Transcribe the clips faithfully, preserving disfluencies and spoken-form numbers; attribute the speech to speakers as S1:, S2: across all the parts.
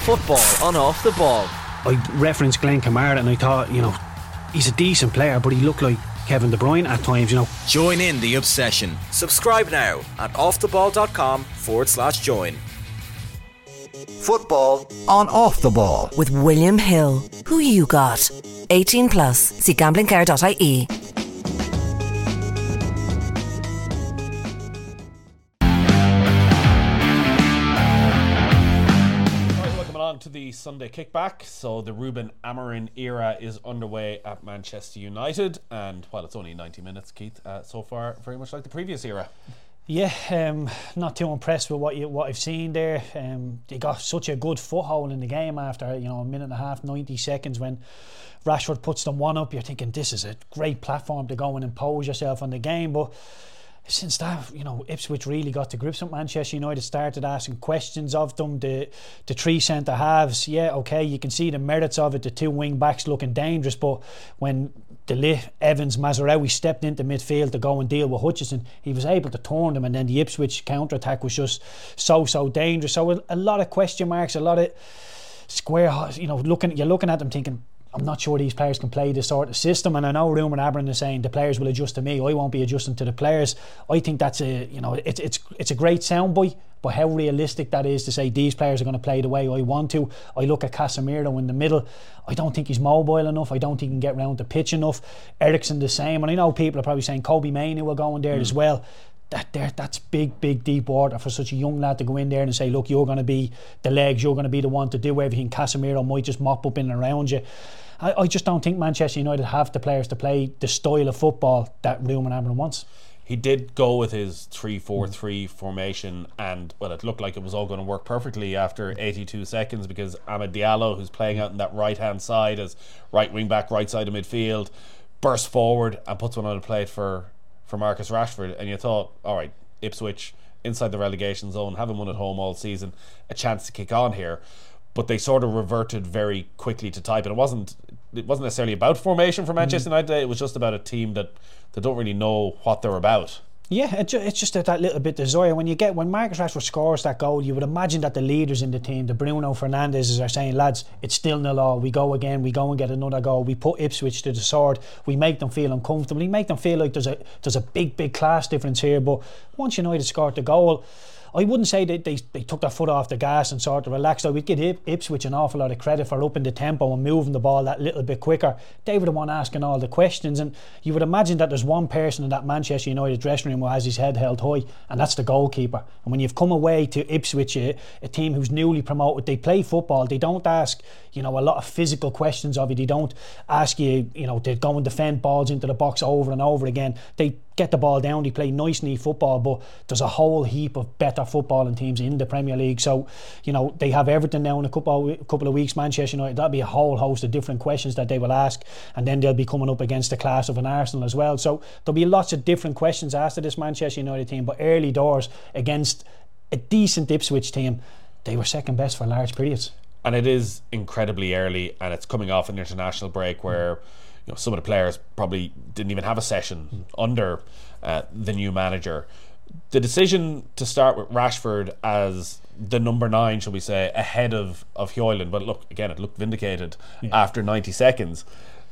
S1: Football on Off the Ball.
S2: I referenced Glenn Kamara and I thought, you know, he's a decent player, but he looked like Kevin De Bruyne at times, you know.
S1: Join in the obsession. Subscribe now at offtheball.com forward slash join.
S3: Football on Off the Ball
S4: with William Hill. Who you got? eighteen plus. See gambling care dot I E.
S5: To the Sunday kickback. So the Ruben Amorim era is underway at Manchester United, and while it's only ninety minutes, Keith, uh, so far very much like the previous era.
S6: Yeah, um, not too impressed with what you what I've seen there. Um, they got such a good foothold in the game after, you know, a minute and a half, ninety seconds when Rashford puts them one up. You're thinking this is a great platform to go and impose yourself on the game, but since that, you know, Ipswich really got to grips with Manchester United, started asking questions of them. The the three centre halves, yeah, okay, you can see the merits of it. The two wing backs looking dangerous, but when De Ligt, Evans, Mazraoui stepped into midfield to go and deal with Hutchinson, he was able to turn them, and then the Ipswich counter attack was just so so dangerous. So a, a lot of question marks, a lot of square, you know, looking you're looking at them thinking, I'm not sure these players can play this sort of system. And I know Ruben Amorim is saying the players will adjust to me, I won't be adjusting to the players. I think that's a, you know, it's it's it's a great soundbite, but how realistic that is to say these players are going to play the way I want to. I look at Casemiro in the middle, I don't think he's mobile enough, I don't think he can get around the pitch enough. Eriksen the same, and I know people are probably saying Kobe Mainoo will go in there mm. as well. That there, that's big, big, deep water for such a young lad to go in there and say, look, you're going to be the legs, you're going to be the one to do everything. Casemiro might just mop up in and around you. I, I just don't think Manchester United have the players to play the style of football that Ruben Amorim wants.
S5: He did go with his three four three formation, and well, it looked like it was all going to work perfectly after eighty-two seconds, because Amad Diallo, who's playing out on that right hand side as right wing back, right side of midfield, burst forward and puts one on the plate for for Marcus Rashford, and you thought, all right, Ipswich inside the relegation zone, haven't won at home all season, a chance to kick on here. But they sort of reverted very quickly to type, and it wasn't it wasn't necessarily about formation for Manchester mm. United. It was just about a team that, that don't really know what they're about.
S6: Yeah, it ju- it's just that, that little bit desire. When you get when Marcus Rashford scores that goal, you would imagine that the leaders in the team, the Bruno Fernandezes, are saying, lads, it's still nil all. We go again, we go and get another goal. We put Ipswich to the sword. We make them feel uncomfortable. We make them feel like there's a there's a big, big class difference here. But once United scored the goal, I wouldn't say that they, they took their foot off the gas and sort of relaxed. I would give Ip- Ipswich an awful lot of credit for upping the tempo and moving the ball that little bit quicker. They were the one asking all the questions, and you would imagine that there's one person in that Manchester United dressing room who has his head held high, and that's the goalkeeper. And when you've come away to Ipswich, a, a team who's newly promoted, they play football. They don't ask, you know, a lot of physical questions of you. They don't ask you, you know, to go and defend balls into the box over and over again. They get the ball down, they play nice neat football, but there's a whole heap of better footballing teams in the Premier League. So, you know, they have everything now in a couple of, a couple of weeks. Manchester United, that'll be a whole host of different questions that they will ask, and then they'll be coming up against the class of an Arsenal as well. So there'll be lots of different questions asked of this Manchester United team, but early doors against a decent Ipswich team, they were second best for large periods.
S5: And it is incredibly early, and it's coming off an international break where you know some of the players probably didn't even have a session mm. under uh, the new manager. The decision to start with Rashford as the number nine, shall we say, ahead of, of Hjøyland, but look, again, it looked vindicated yeah. after ninety seconds,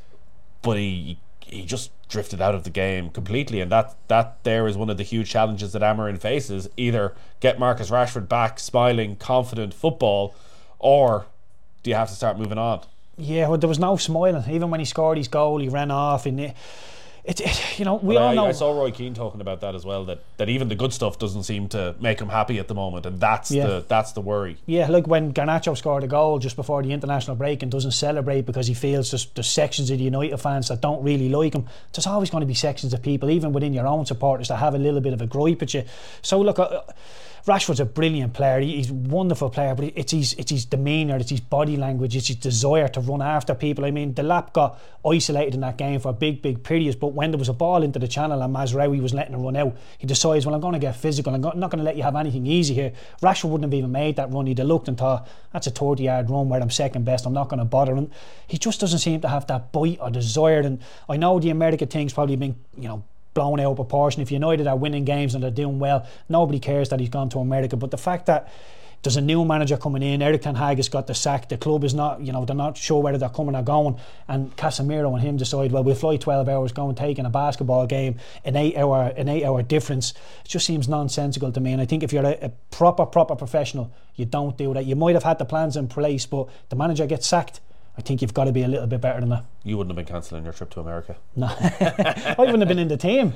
S5: but he he just drifted out of the game completely, and that that there is one of the huge challenges that Amorim faces. Either get Marcus Rashford back smiling, confident football, or do you have to start moving on?
S6: Yeah, well, there was no smiling. Even when he scored his goal, he ran off, and it, it, it you know, we
S5: well,
S6: all
S5: I,
S6: know.
S5: I saw Roy Keane talking about that as well. That, that even the good stuff doesn't seem to make him happy at the moment, and that's yeah. the that's the worry.
S6: Yeah, like when Garnacho scored a goal just before the international break and doesn't celebrate because he feels there's, there's sections of the United fans that don't really like him. There's always going to be sections of people, even within your own supporters, that have a little bit of a gripe at you. So look. Uh, Rashford's a brilliant player. He's a wonderful player, but it's his it's his demeanour, it's his body language, it's his desire to run after people. I mean, the Lap got isolated in that game for big, big periods, but when there was a ball into the channel and Mazraoui was letting him run out, he decides, well, I'm going to get physical, I'm not going to let you have anything easy here. Rashford wouldn't have even made that run. He'd have looked and thought, that's a thirty yard run where I'm second best, I'm not going to bother. And he just doesn't seem to have that bite or desire. And I know the America thing's probably been, you know, blown out of proportion. If United are winning games and they're doing well, nobody cares that he's gone to America. But the fact that there's a new manager coming in. Erik ten Hag has got the sack. The club is not, you know, they're not sure whether they're coming or going. And Casemiro and him decide, well, we'll fly twelve hours, go and take in a basketball game, an eight hour, an eight hour difference. It just seems nonsensical to me. And I think if you're a, a proper, proper professional, you don't do that. You might have had the plans in place, but the manager gets sacked. I think you've got to be a little bit better than that.
S5: You wouldn't have been cancelling your trip to America.
S6: No, I wouldn't have been in the team.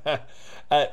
S5: uh,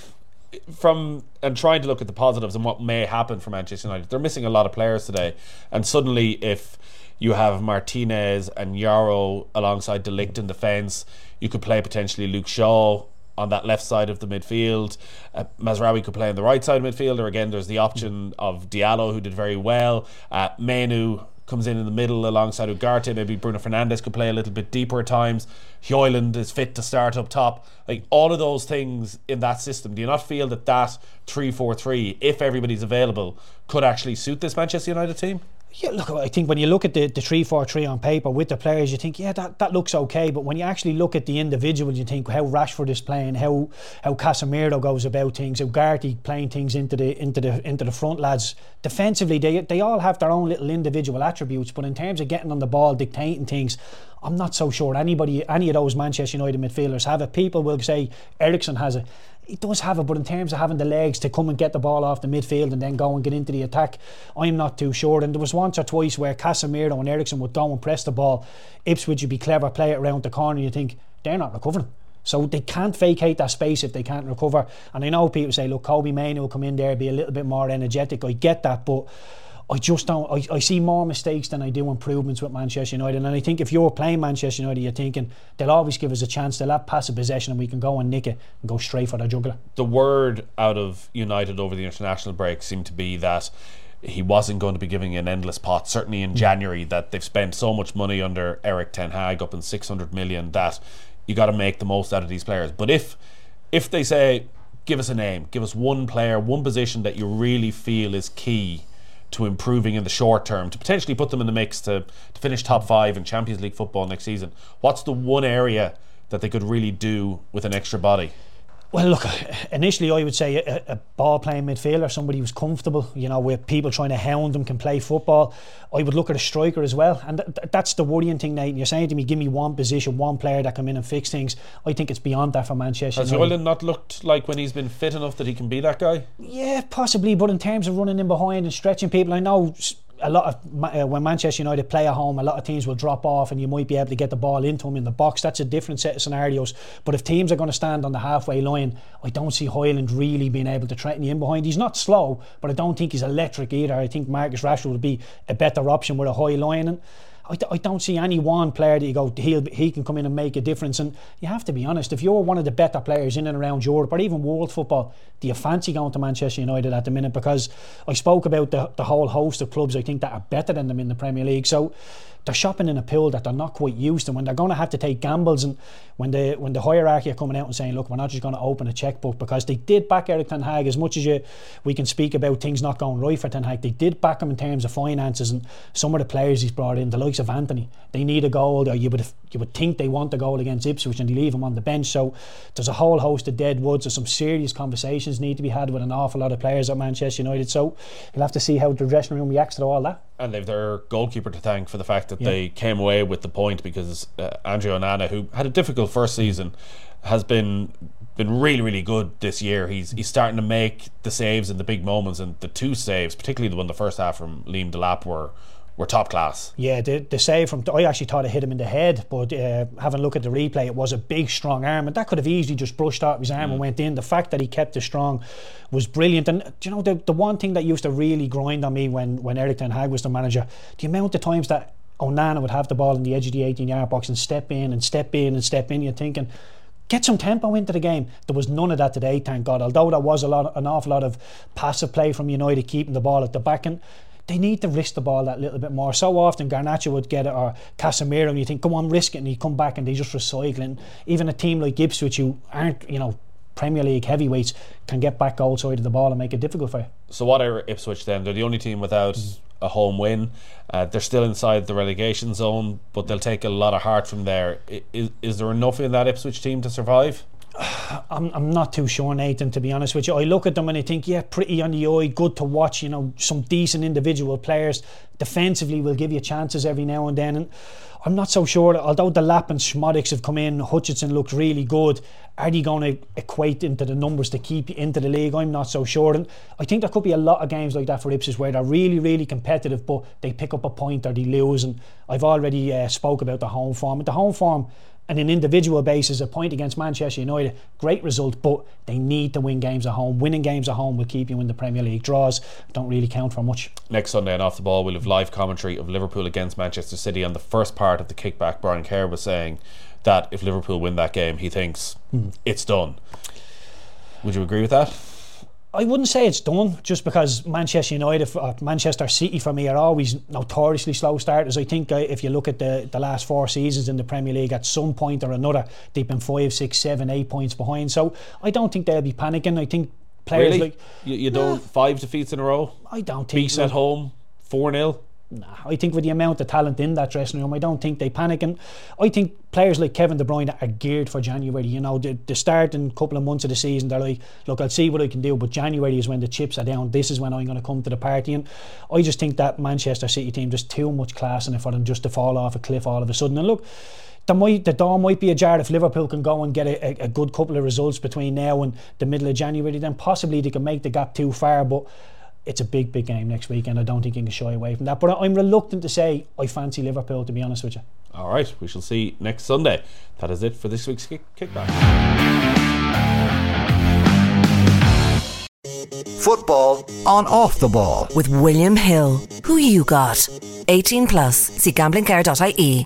S5: from and trying to look at the positives and what may happen for Manchester United, they're missing a lot of players today, and suddenly if you have Martinez and Yaro alongside De Ligt in defence, you could play potentially Luke Shaw on that left side of the midfield. uh, Mazraoui could play on the right side of midfield, or again there's the option of Diallo, who did very well. uh, Menu comes in in the middle alongside Ugarte. Maybe Bruno Fernandes could play a little bit deeper at times. Højlund is fit to start up top. Like, all of those things in that system, do you not feel that that three four three, if everybody's available, could actually suit this Manchester United team?
S6: Yeah, look, I think when you look at the, the three four three on paper with the players, you think, yeah, that, that looks okay. But when you actually look at the individuals, you think how Rashford is playing, how how Casemiro goes about things, how Ugarte playing things into the into the into the front lads. Defensively, they they all have their own little individual attributes, but in terms of getting on the ball, dictating things, I'm not so sure anybody, any of those Manchester United midfielders have it. People will say Eriksen has it. He does have it, but in terms of having the legs to come and get the ball off the midfield and then go and get into the attack, I'm not too sure. And there was once or twice where Casemiro and Eriksen would go and press the ball. Ipswich would be clever, play it around the corner, and you think, they're not recovering. So they can't vacate that space if they can't recover. And I know people say, look, Kobbie Mainoo will come in there, be a little bit more energetic. I get that, but I just don't. I, I see more mistakes than I do improvements with Manchester United. And I think if you're playing Manchester United, you're thinking they'll always give us a chance. They'll have passive possession and we can go and nick it and go straight for the jugular.
S5: The word out of United over the international break seemed to be that he wasn't going to be giving an endless pot, certainly in January, that they've spent so much money under Erik ten Hag, up in six hundred million, that you got to make the most out of these players. But if if they say, give us a name, give us one player, one position that you really feel is key to improving in the short term, to potentially put them in the mix to, to finish top five in Champions League football next season, what's the one area that they could really do with an extra body?
S6: Well, look, initially I would say a, a ball-playing midfielder, somebody who's comfortable, you know, with people trying to hound them, can play football. I would look at a striker as well, and th- that's the worrying thing, Nathan. You're saying to me, give me one position, one player that come in and fix things. I think it's beyond that for Manchester
S5: Has
S6: United.
S5: Højlund not looked like, when he's been fit enough, that he can be that guy?
S6: Yeah, possibly, but in terms of running in behind and stretching people, I know a lot of uh, when Manchester United play at home, a lot of teams will drop off and you might be able to get the ball into them in the box. That's a different set of scenarios. But if teams are going to stand on the halfway line, I don't see Højlund really being able to threaten you in behind. He's not slow, but I don't think he's electric either. I think Marcus Rashford would be a better option with a high line. And I, d- I don't see any one player that you go, he'll, he can come in and make a difference. And you have to be honest, if you're one of the better players in and around Europe or even world football, do you fancy going to Manchester United at the minute? Because I spoke about the, the whole host of clubs I think that are better than them in the Premier League. So they're shopping in a pool that they're not quite used to. When they're going to have to take gambles, and when the when the hierarchy are coming out and saying, look, we're not just going to open a checkbook, because they did back Erik ten Hag. As much as you we can speak about things not going right for Ten Hag, they did back him in terms of finances, and some of the players he's brought in, the likes of Anthony, they need a goal, or you would you would think they want a goal against Ipswich, and they leave him on the bench. So there's a whole host of dead woods. There's some serious conversations need to be had with an awful lot of players at Manchester United. So you'll have to see how the dressing room reacts to all that.
S5: And they've their goalkeeper to thank for the fact that
S6: Yeah.
S5: they came away with the point, because uh, Andre Onana, who had a difficult first season, has been been really really good this year. He's he's starting to make the saves in the big moments, and the two saves, particularly the one in the first half from Liam Delap, were were top class.
S6: Yeah, the, the save from, I actually thought it hit him in the head, but uh, having a look at the replay, it was a big strong arm, and that could have easily just brushed out his arm mm. and went in. The fact that he kept it strong was brilliant. And do you know, the, the one thing that used to really grind on me when, when Erik ten Hag was the manager, the amount of times that Onana would have the ball on the edge of the eighteen yard box and step in and step in and step in, you're thinking, get some tempo into the game. There was none of that today, thank God. Although there was a lot, an awful lot of passive play from United keeping the ball at the back, and they need to risk the ball that little bit more. So often Garnacho would get it, or Casemiro, and you think, come on, risk it, and he'd come back and they just recycle. And even a team like Ipswich, who aren't, you know, Premier League heavyweights, can get back goal side of the ball and make it difficult for you.
S5: So what are Ipswich then? They're the only team without mm. a home win. Uh, they're still inside the relegation zone, but they'll take a lot of heart from there. Is, is there enough in that Ipswich team to survive?
S6: I'm, I'm not too sure, Nathan, to be honest with you. I look at them and I think, yeah, pretty on the eye, good to watch, you know, some decent individual players. Defensively will give you chances every now and then. And I'm not so sure that, although Delap and Schmodics have come in, Hutchinson looked really good, are they going to equate into the numbers to keep you into the league? I'm not so sure. And I think there could be a lot of games like that for Ipswich where they're really, really competitive, but they pick up a point or they lose. And I've already uh, spoke about the home form. And the home form, on an individual basis, a point against Manchester United, great result, but they need to win games at home. Winning games at home will keep you in the Premier League. Draws don't really count for much.
S5: Next Sunday on Off the Ball, we'll have live commentary of Liverpool against Manchester City. On the first part of the kickback, Brian Kerr was saying that if Liverpool win that game, he thinks mm. it's done. Would you agree with that?
S6: I wouldn't say it's done, just because Manchester United, uh, Manchester City for me are always notoriously slow starters. I think uh, if you look at the, the last four seasons in the Premier League, at some point or another they've been five, six, seven, eight points behind. So I don't think they'll be panicking. I think players
S5: really?
S6: like
S5: you, you don't
S6: nah,
S5: five defeats in a row.
S6: I don't think
S5: beaten at home four nil.
S6: Nah, I think with the amount of talent in that dressing room, I don't think they panic. And I think players like Kevin De Bruyne are geared for January. You know, the, the start and couple of months of the season, they're like, look, I'll see what I can do, but January is when the chips are down. This is when I'm going to come to the party. And I just think that Manchester City team, there's too much class in it for them just to fall off a cliff all of a sudden. And look, the, might, the door might be ajar if Liverpool can go and get a, a, a good couple of results between now and the middle of January. Then possibly they can make the gap too far, but it's a big, big game next week, and I don't think you can shy away from that. But I'm reluctant to say I fancy Liverpool, to be honest with you.
S5: All right, we shall see next Sunday. That is it for this week's kick- kickback.
S3: Football on Off the Ball
S4: with William Hill. Who you got? eighteen plus. See gambling care dot I E.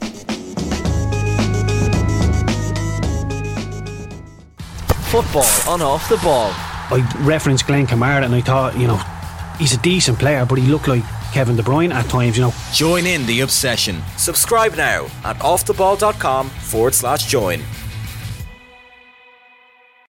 S1: Football on Off the Ball.
S2: I referenced Glenn Kamara and I thought, you know, he's a decent player, but he looked like Kevin De Bruyne at times, you know.
S1: Join in the obsession. Subscribe now at offtheball.com forward slash join.